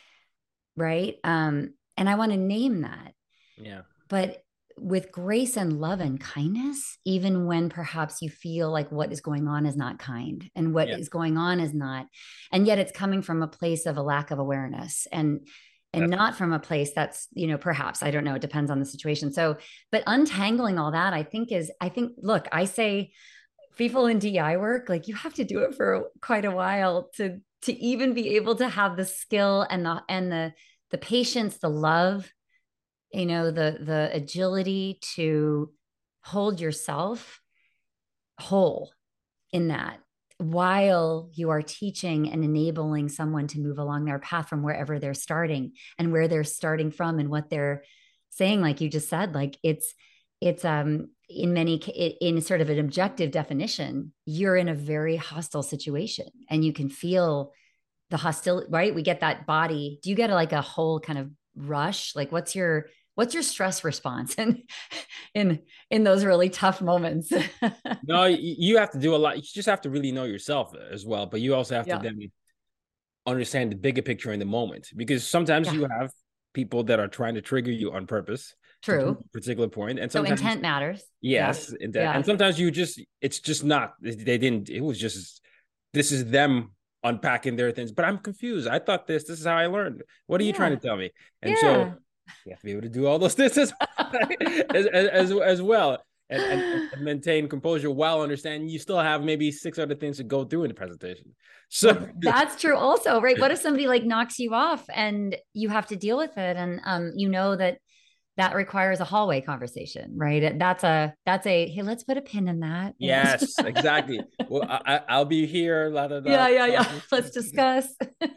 Right. Um, and I want to name that. Yeah. But with grace and love and kindness, even when perhaps you feel like what is going on is not kind and what yeah. is going on is not, and yet it's coming from a place of a lack of awareness and, and that's not from a place that's, you know, perhaps, I don't know, it depends on the situation. So, but untangling all that, I think is, I think, look, I say people in D I work, like you have to do it for quite a while to, to even be able to have the skill and the, and the, the patience, the love you know, the, the agility to hold yourself whole in that, while you are teaching and enabling someone to move along their path from wherever they're starting and where they're starting from and what they're saying. Like you just said, like it's, it's, um, in many, in sort of an objective definition, you're in a very hostile situation and you can feel the hostility, right? We get that body. Do you get a, like a whole kind of rush? Like what's your, what's your stress response in, in, in those really tough moments? No, you have to do a lot. You just have to really know yourself as well, but you also have yeah. to then understand the bigger picture in the moment, because sometimes yeah. you have people that are trying to trigger you on purpose. True. A particular point. And sometimes so intent matters. Yes. Yeah. Intent. Yeah. And sometimes you just, it's just not, they didn't, it was just, this is them unpacking their things, but I'm confused. I thought this, this is how I learned. What are you yeah. trying to tell me? And yeah. so you have to be able to do all those things as, as, as, as well. And, and, and maintain composure while understanding you still have maybe six other things to go through in the presentation. So that's true also, right? What if somebody like knocks you off and you have to deal with it? And um, you know that that requires a hallway conversation, right? That's a, that's a, hey, let's put a pin in that. Yes, exactly. Well, I, I'll be here. La, da, da, yeah, yeah, yeah. Let's discuss.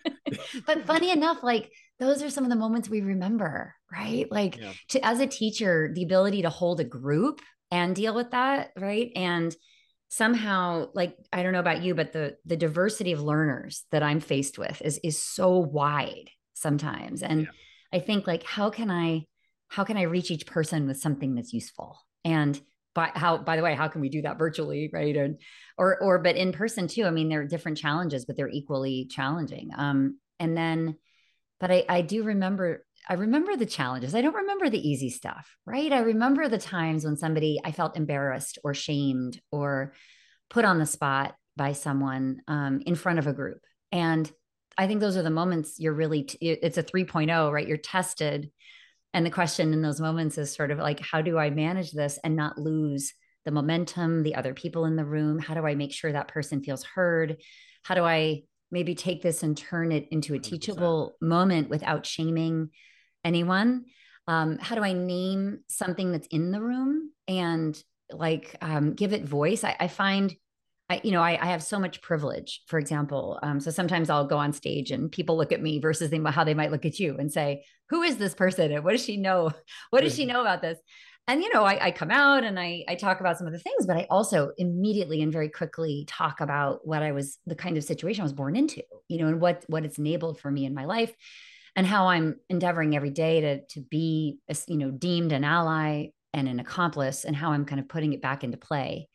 But funny enough, like those are some of the moments we remember, right? Like yeah. to, as a teacher, the ability to hold a group and deal with that, right? And somehow, like, I don't know about you, but the the diversity of learners that I'm faced with is is so wide sometimes. And yeah. I think like, how can I, how can I reach each person with something that's useful? And by how, by the way, how can we do that virtually, right? And or or but in person too. I mean, there are different challenges, but they're equally challenging. Um, and then, but I I do remember. I remember the challenges. I don't remember the easy stuff, right? I remember the times when somebody, I felt embarrassed or shamed or put on the spot by someone um, in front of a group. And I think those are the moments you're really, t- it's a three point oh, right? You're tested. And the question in those moments is sort of like, how do I manage this and not lose the momentum, the other people in the room? How do I make sure that person feels heard? How do I maybe take this and turn it into a teachable one hundred percent moment without shaming anyone? Um, how do I name something that's in the room and like um, give it voice? I, I find, I, you know, I, I have so much privilege, for example. Um, so sometimes I'll go on stage and people look at me versus they, how they might look at you and say, who is this person? And what does she know? What does she know about this? And, you know, I, I come out and I, I talk about some of the things, but I also immediately and very quickly talk about what I was, the kind of situation I was born into, you know, and what, what it's enabled for me in my life. And how I'm endeavoring every day to, to be, you know, deemed an ally and an accomplice, and how I'm kind of putting it back into play.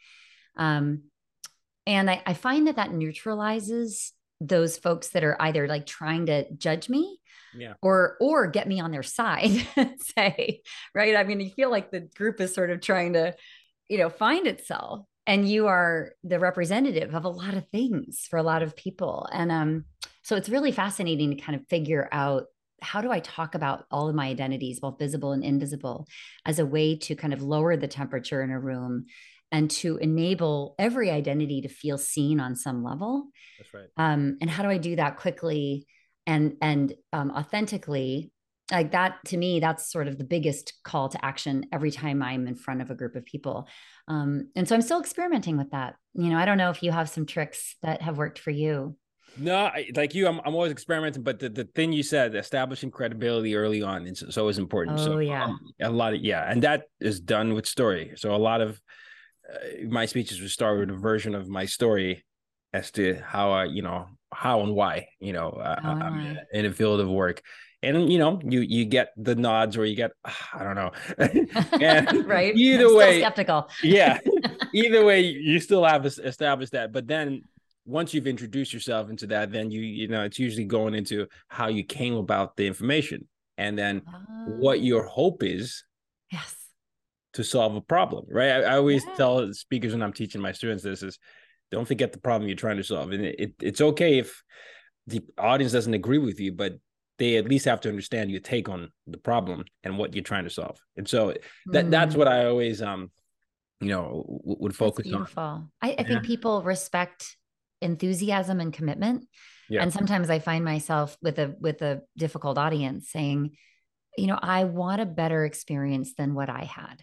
Um, and I, I find that that neutralizes those folks that are either like trying to judge me yeah. or, or get me on their side, say, right. I mean, you feel like the group is sort of trying to, you know, find itself, and you are the representative of a lot of things for a lot of people. And, um, so it's really fascinating to kind of figure out, how do I talk about all of my identities, both visible and invisible, as a way to kind of lower the temperature in a room and to enable every identity to feel seen on some level. That's right. Um, and how do I do that quickly and, and um, authentically? Like that, to me, that's sort of the biggest call to action every time I'm in front of a group of people. Um, and so I'm still experimenting with that. You know, I don't know if you have some tricks that have worked for you. No, I, like you, I'm, I'm always experimenting, but the, the thing you said, establishing credibility early on is, is always important. Oh, so yeah. Um, a lot of, yeah. And that is done with story. So a lot of uh, my speeches would start with a version of my story as to how I, you know, how and why, you know, oh, I, I'm in a field of work. And, you know, you, you get the nods or you get, I don't know. And right. Either I'm way, skeptical. Yeah. Either way, you still have established that. But then once you've introduced yourself into that, then you, you know, it's usually going into how you came about the information and then uh, what your hope is yes, to solve a problem, right? I, I always yeah. tell speakers when I'm teaching my students this is, don't forget the problem you're trying to solve. And it, it, it's okay if the audience doesn't agree with you, but they at least have to understand your take on the problem and what you're trying to solve. And so that mm. that's what I always, um, you know, w- would focus that's beautiful. on. I, I yeah. think people respect enthusiasm and commitment. Yeah. And sometimes I find myself with a with a difficult audience saying, you know, I want a better experience than what I had.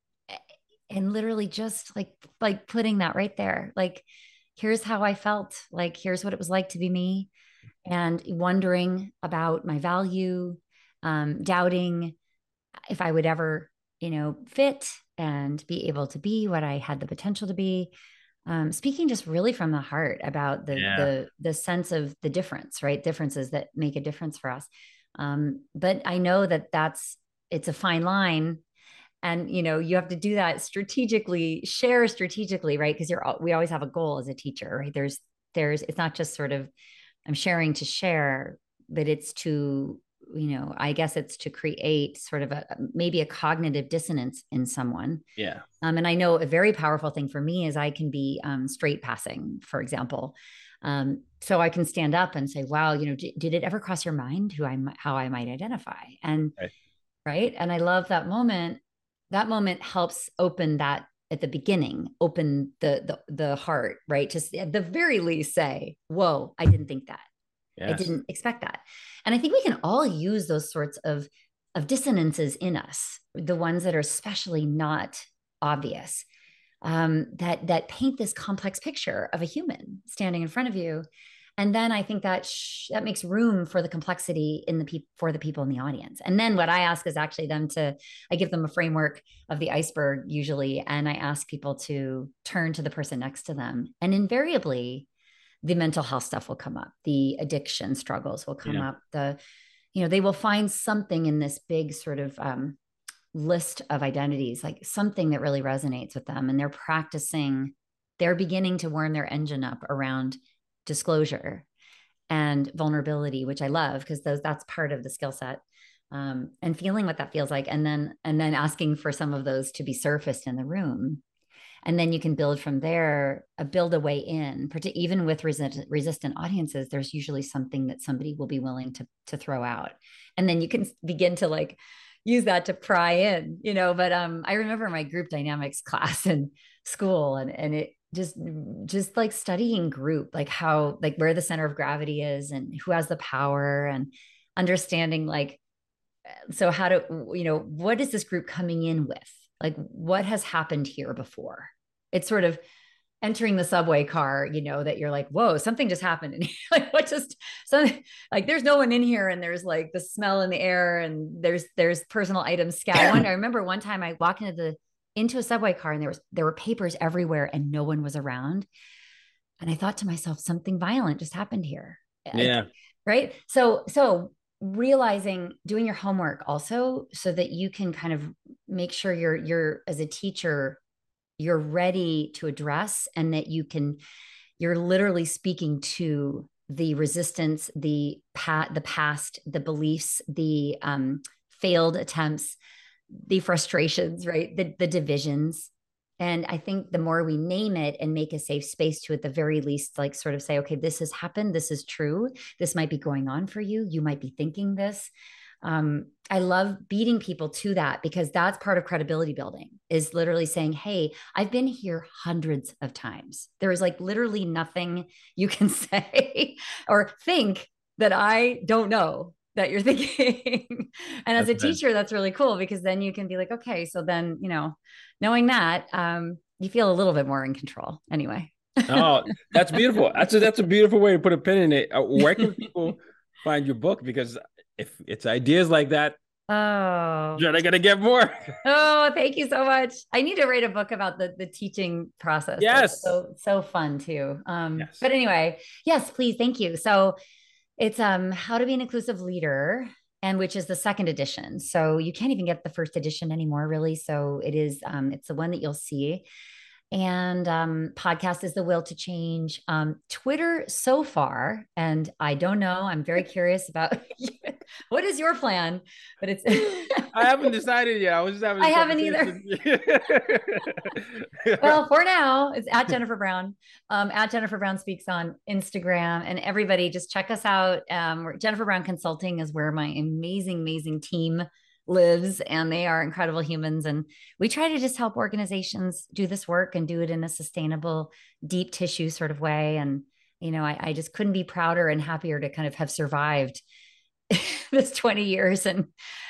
And literally just like, like putting that right there, like, here's how I felt, like, here's what it was like to be me, and wondering about my value, um, doubting if I would ever, you know, fit and be able to be what I had the potential to be. Um, speaking just really from the heart about the, Yeah. the, the sense of the difference, right? Differences that make a difference for us. Um, but I know that that's, it's a fine line. And, you know, you have to do that strategically, share strategically, right? Because you're, we always have a goal as a teacher, right? There's, there's, it's not just sort of, I'm sharing to share, but it's to, you know, I guess it's to create sort of a, maybe a cognitive dissonance in someone. Yeah. Um, and I know a very powerful thing for me is I can be um, straight passing, for example. Um, so I can stand up and say, wow, you know, d- did it ever cross your mind who I, how I might identify? And, Right. right. And I love that moment. That moment helps open that at the beginning, open the, the, the heart, right? Just at the very least say, whoa, I didn't think that. Yes. I didn't expect that. And I think we can all use those sorts of, of dissonances in us, the ones that are especially not obvious, um, that, that paint this complex picture of a human standing in front of you. And then I think that sh- that makes room for the complexity in the people, for the people in the audience. And then what I ask is actually them to, I give them a framework of the iceberg usually. And I ask people to turn to the person next to them. And invariably, the mental health stuff will come up. The addiction struggles will come Yeah. up. The, you know, they will find something in this big sort of um, list of identities, like something that really resonates with them. And they're practicing, they're beginning to warm their engine up around disclosure and vulnerability, which I love because those that's part of the skill set. Um, and feeling what that feels like. And then, and then asking for some of those to be surfaced in the room. And then you can build from there, uh, build a way in, even with resistant, resistant audiences, there's usually something that somebody will be willing to, to throw out. And then you can begin to like use that to pry in, you know, but um, I remember my group dynamics class in school and, and it just, just like studying group, like how, like where the center of gravity is and who has the power and understanding like, so how to, you know, what is this group coming in with? Like what has happened here before? It's sort of entering the subway car, you know, that you're like, whoa, something just happened. And like, what just, something like, there's no one in here. And there's like the smell in the air and there's, there's personal items scattered. I remember one time I walked into the, into a subway car and there was, there were papers everywhere and no one was around. And I thought to myself, something violent just happened here. Yeah. Like, right. So, so realizing, doing your homework also so that you can kind of make sure you're, you're as a teacher, you're ready to address and that you can, you're literally speaking to the resistance, the pat, the past, the beliefs, the um, failed attempts, the frustrations, right? The, the divisions. And I think the more we name it and make a safe space to, at the very least, like sort of say, okay, this has happened. This is true. This might be going on for you. You might be thinking this. Um, I love beating people to that because that's part of credibility building is literally saying, hey, I've been here hundreds of times. There is like literally nothing you can say or think that I don't know that you're thinking. And as That's a nice. teacher, that's really cool because then you can be like, okay, so then, you know, knowing that, um, you feel a little bit more in control anyway. Oh, that's beautiful. That's a, that's a beautiful way to put a pin in it. Uh, where can people find your book? Because if it's ideas like that, Oh, you're gonna get more. oh, thank you so much. I need to write a book about the, the teaching process. Yes. That's so, so fun too. Um, Yes. but anyway, yes, please. Thank you. So it's, um, How to Be an Inclusive Leader, and which is the second edition. So you can't even get the first edition anymore, really. So it is, um, it's the one that you'll see. And um, podcast is The Will to Change. Um, Twitter so far, and I don't know, I'm very curious about what is your plan, but it's. I haven't decided yet. I was just having. I haven't either. Well, for now, it's at Jennifer Brown. Um, at Jennifer Brown Speaks on Instagram, and everybody just check us out. Um, Jennifer Brown Consulting is where my amazing, amazing team lives, and they are incredible humans. And we try to just help organizations do this work and do it in a sustainable, deep tissue sort of way. And, you know, I, I just couldn't be prouder and happier to kind of have survived this twenty years and,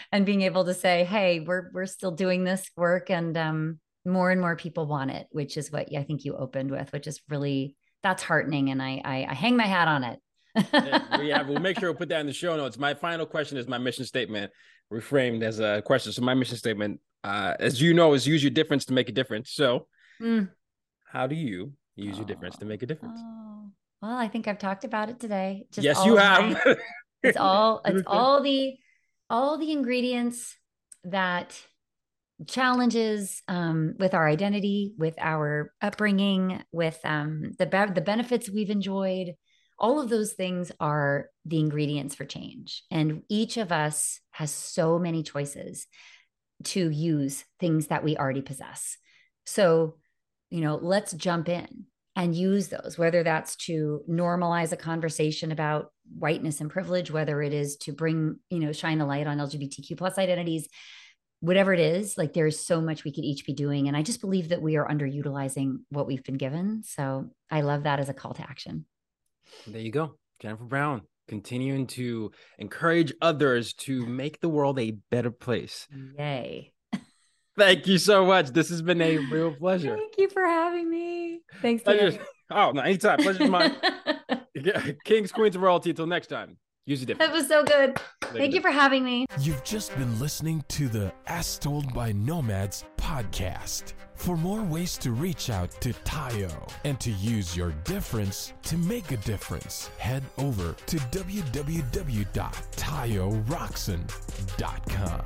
and being able to say, hey, we're, we're still doing this work, and um, more and more people want it, which is what I think you opened with, which is really, that's heartening. And I, I, I hang my hat on it. Yeah, we'll make sure we'll put that in the show notes. My final question is my mission statement, reframed as a question. So my mission statement, uh, as you know, is use your difference to make a difference. So mm. how do you use oh. your difference to make a difference? Oh. Well, I think I've talked about it today. Just yes, you have. My, it's all, it's all the, all the ingredients that challenges um, with our identity, with our upbringing, with um, the be- the benefits we've enjoyed. All of those things are the ingredients for change. And each of us has so many choices to use things that we already possess. So, you know, let's jump in and use those, whether that's to normalize a conversation about whiteness and privilege, whether it is to bring, you know, shine a light on L G B T Q plus identities, whatever it is. Like, there's so much we could each be doing. And I just believe that we are underutilizing what we've been given. So I love that as a call to action. There you go. Jennifer Brown, continuing to encourage others to make the world a better place. Yay. Thank you so much. This has been a real pleasure. Thank you for having me. Thanks, Dan. Oh, no, anytime. Pleasure's mine. Kings, queens, and royalty. Until next time. Use it different. That was so good. Thank, Thank you for having me. You've just been listening to the As Told by Nomads podcast. For more ways to reach out to Tayo and to use your difference to make a difference, head over to w w w dot tayo roxon dot com.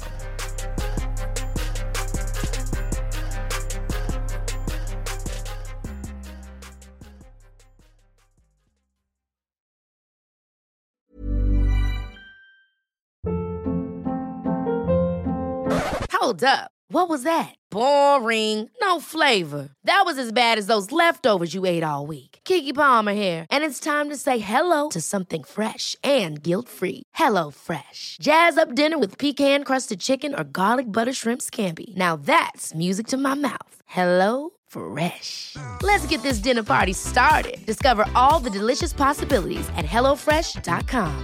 Hold up. What was that? Boring. No flavor. That was as bad as those leftovers you ate all week. Keke Palmer here, and it's time to say hello to something fresh and guilt-free. Hello Fresh. Jazz up dinner with pecan-crusted chicken or garlic butter shrimp scampi. Now that's music to my mouth. Hello Fresh. Let's get this dinner party started. Discover all the delicious possibilities at hello fresh dot com.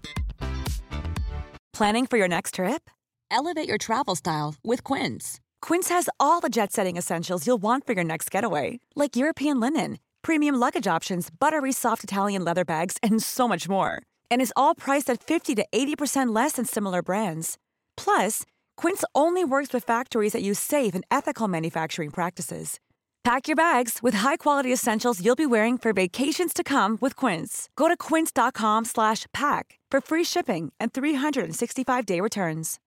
Planning for your next trip? Elevate your travel style with Quince. Quince has all the jet-setting essentials you'll want for your next getaway, like European linen, premium luggage options, buttery soft Italian leather bags, and so much more. And is all priced at fifty to eighty percent less than similar brands. Plus, Quince only works with factories that use safe and ethical manufacturing practices. Pack your bags with high-quality essentials you'll be wearing for vacations to come with Quince. Go to quince dot com slash pack for free shipping and three sixty-five day returns.